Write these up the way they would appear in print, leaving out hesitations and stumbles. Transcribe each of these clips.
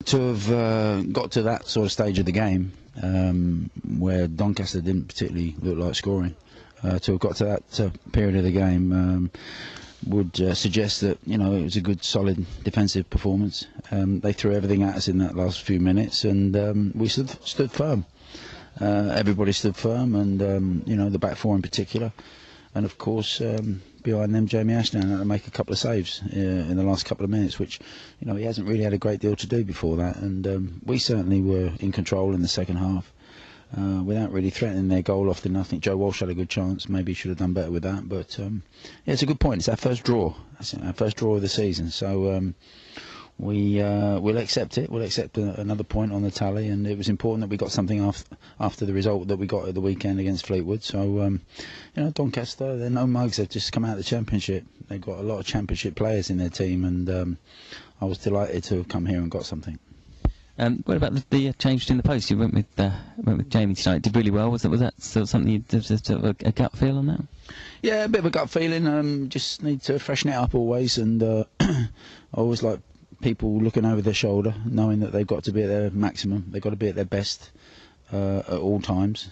To have got to that sort of stage of the game where Doncaster didn't particularly look like scoring, to have got to that period of the game would suggest that it was a good, solid defensive performance. They threw everything at us in that last few minutes, and we stood firm. Everybody stood firm, and the back four in particular, and of course behind them Jamie Ashdown had to make a couple of saves in the last couple of minutes, which he hasn't really had a great deal to do before that, and we certainly were in control in the second half without really threatening their goal often. I think Joe Walsh had a good chance, maybe he should have done better with that, but yeah, it's a good point. It's our first draw. It's our first draw of the season, so we'll accept it. We'll accept another point on the tally, and it was important that we got something after the result that we got at the weekend against Fleetwood. So, Doncaster, they're no mugs. They've just come out of the Championship. They've got a lot of Championship players in their team, and I was delighted to have come here and got something. What about the change in the post? You went with Jamie tonight. Did really well. Was that still something you did, sort of a gut feel on that? Yeah, a bit of a gut feeling. Just need to freshen it up always, and I always like people looking over their shoulder, knowing that they've got to be at their maximum. They've got to be at their best at all times.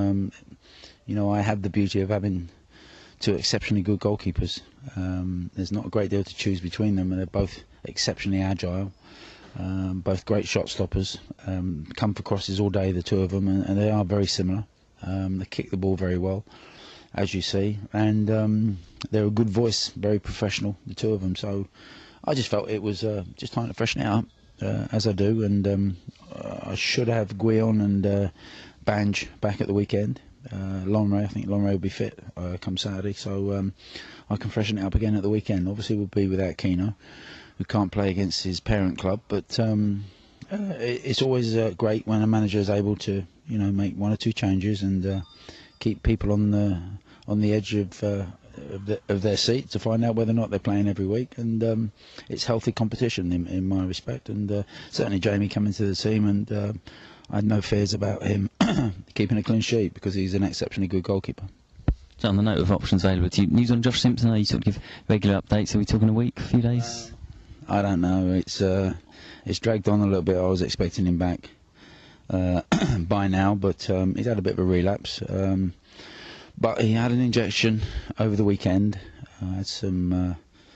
I have the beauty of having two exceptionally good goalkeepers. There's not a great deal to choose between them, and they're both exceptionally agile. Both great shot stoppers, come for crosses all day, the two of them, and they are very similar. They kick the ball very well, as you see, and they're a good voice, very professional, the two of them. So I just felt it was just time to freshen it up, as I do, and I should have Guion and Banj back at the weekend. Lonray, I think Lonray will be fit come Saturday, so I can freshen it up again at the weekend. Obviously we'll be without Keno, who can't play against his parent club, but it's always great when a manager is able to make one or two changes and keep people on the edge of their seat to find out whether or not they're playing every week, and it's healthy competition in my respect, and certainly Jamie coming to the team, and I had no fears about him keeping a clean sheet because he's an exceptionally good goalkeeper. So on the note of options available to you, news on Josh Simpson? You sort of give regular updates. Are we talking a week, a few days? I don't know. It's dragged on a little bit. I was expecting him back by now, but he's had a bit of a relapse. But he had an injection over the weekend. Had some,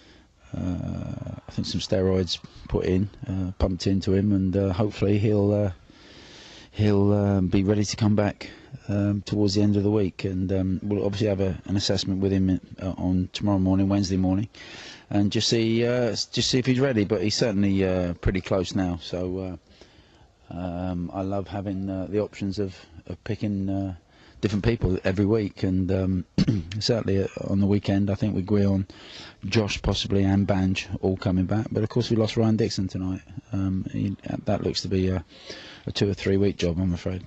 I think, some steroids put in, pumped into him, and hopefully he'll be ready to come back towards the end of the week. And we'll obviously have an assessment with him on tomorrow morning, Wednesday morning, and just see if he's ready. But he's certainly pretty close now. So I love having the options of picking different people every week, and certainly on the weekend I think with Guion, Josh possibly, and Banj all coming back. But of course we lost Ryan Dixon tonight. That looks to be a 2 or 3 week job, I'm afraid.